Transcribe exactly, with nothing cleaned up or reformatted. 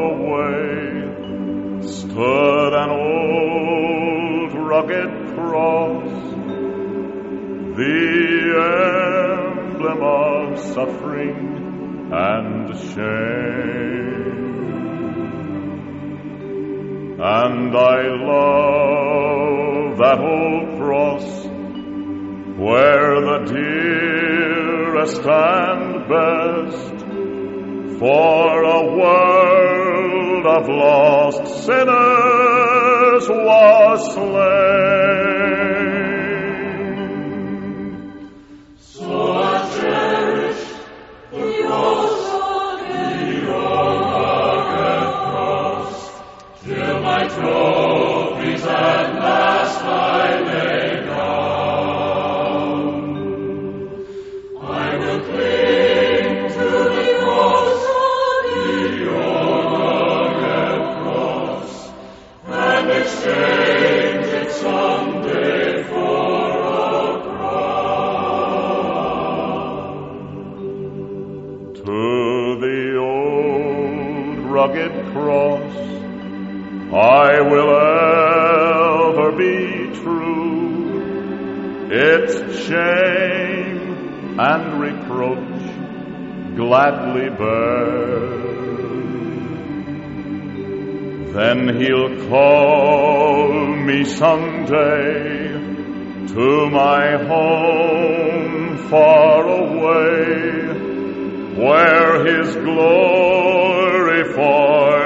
away stood an old rugged cross, the emblem of suffering and shame. And I love that old cross, where the dearest and best for a world of lost sinners was slain. So I cherish the cross of the rugged cross, till my trophies at last I lay down. I will cling to the cross of the rugged cross, and exchange it someday for a crown. To the old rugged cross I will ever be true, its shame and reproach gladly bear. Then he'll call me someday to my home far away, where his glory for